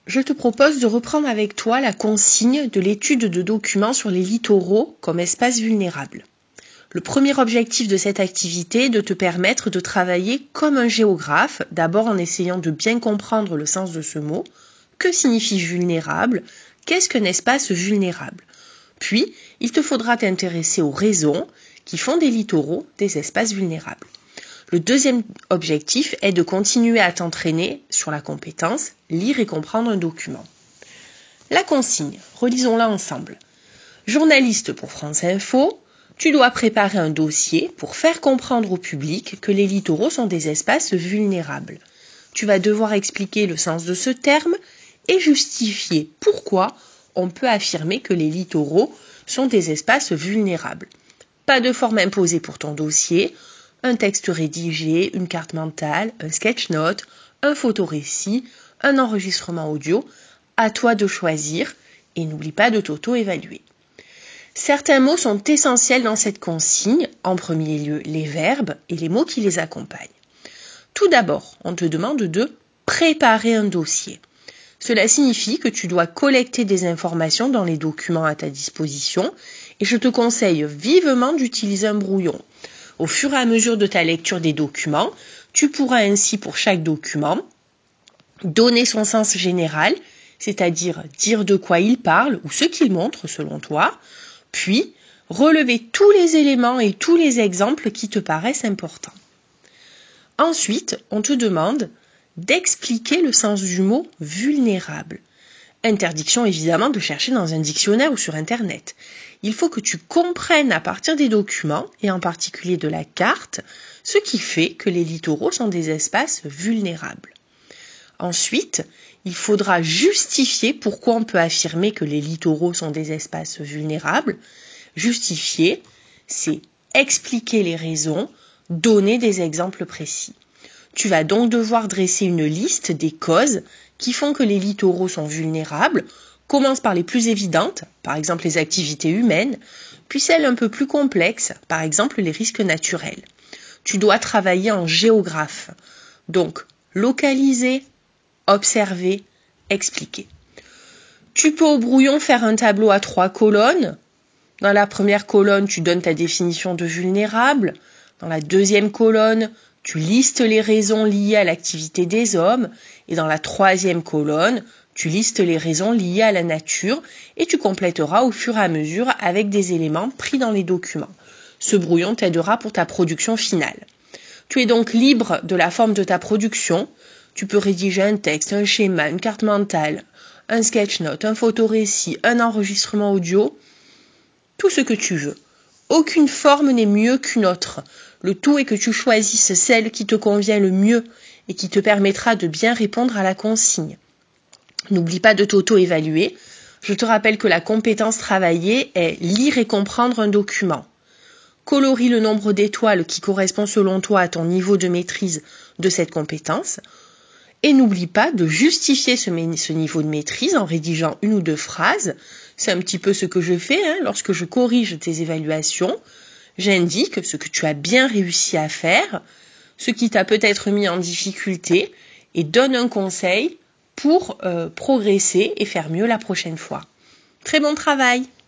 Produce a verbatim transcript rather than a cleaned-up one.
je te propose de reprendre avec toi la consigne de l'étude de documents sur les littoraux comme espaces vulnérables. Le premier objectif de cette activité est de te permettre de travailler comme un géographe, d'abord en essayant de bien comprendre le sens de ce mot. Que signifie vulnérable? Qu'est-ce qu'un espace vulnérable? Puis, il te faudra t'intéresser aux raisons qui font des littoraux des espaces vulnérables. Le deuxième objectif est de continuer à t'entraîner sur la compétence lire et comprendre un document. La consigne, relisons-la ensemble. Journaliste pour France Info, tu dois préparer un dossier pour faire comprendre au public que les littoraux sont des espaces vulnérables. Tu vas devoir expliquer le sens de ce terme et justifier pourquoi on peut affirmer que les littoraux sont des espaces vulnérables. Pas de forme imposée pour ton dossier, un texte rédigé, une carte mentale, un sketch note, un photorécit, un enregistrement audio, à toi de choisir et n'oublie pas de t'auto-évaluer. Certains mots sont essentiels dans cette consigne, en premier lieu les verbes et les mots qui les accompagnent. Tout d'abord, on te demande de préparer un dossier. Cela signifie que tu dois collecter des informations dans les documents à ta disposition et je te conseille vivement d'utiliser un brouillon. Au fur et à mesure de ta lecture des documents, tu pourras ainsi pour chaque document donner son sens général, c'est-à-dire dire de quoi il parle ou ce qu'il montre selon toi, puis relever tous les éléments et tous les exemples qui te paraissent importants. Ensuite, on te demande d'expliquer le sens du mot vulnérable. Interdiction évidemment de chercher dans un dictionnaire ou sur Internet. Il faut que tu comprennes à partir des documents, et en particulier de la carte, ce qui fait que les littoraux sont des espaces vulnérables. Ensuite, il faudra justifier pourquoi on peut affirmer que les littoraux sont des espaces vulnérables. Justifier, c'est expliquer les raisons, donner des exemples précis. Tu vas donc devoir dresser une liste des causes qui font que les littoraux sont vulnérables. Commence par les plus évidentes, par exemple les activités humaines, puis celles un peu plus complexes, par exemple les risques naturels. Tu dois travailler en géographe, donc localiser, observer, expliquer. Tu peux au brouillon faire un tableau à trois colonnes. Dans la première colonne, tu donnes ta définition de vulnérable. Dans la deuxième colonne, tu listes les raisons liées à l'activité des hommes. Et dans la troisième colonne, tu listes les raisons liées à la nature et tu compléteras au fur et à mesure avec des éléments pris dans les documents. Ce brouillon t'aidera pour ta production finale. Tu es donc libre de la forme de ta production. Tu peux rédiger un texte, un schéma, une carte mentale, un sketch note, un photorécit, un enregistrement audio, tout ce que tu veux. Aucune forme n'est mieux qu'une autre. Le tout est que tu choisisses celle qui te convient le mieux et qui te permettra de bien répondre à la consigne. N'oublie pas de t'auto-évaluer. Je te rappelle que la compétence travaillée est lire et comprendre un document. Colorie le nombre d'étoiles qui correspond selon toi à ton niveau de maîtrise de cette compétence. Et n'oublie pas de justifier ce, ce niveau de maîtrise en rédigeant une ou deux phrases. C'est un petit peu ce que je fais hein, lorsque je corrige tes évaluations. J'indique ce que tu as bien réussi à faire, ce qui t'a peut-être mis en difficulté et donne un conseil pour euh, progresser et faire mieux la prochaine fois. Très bon travail!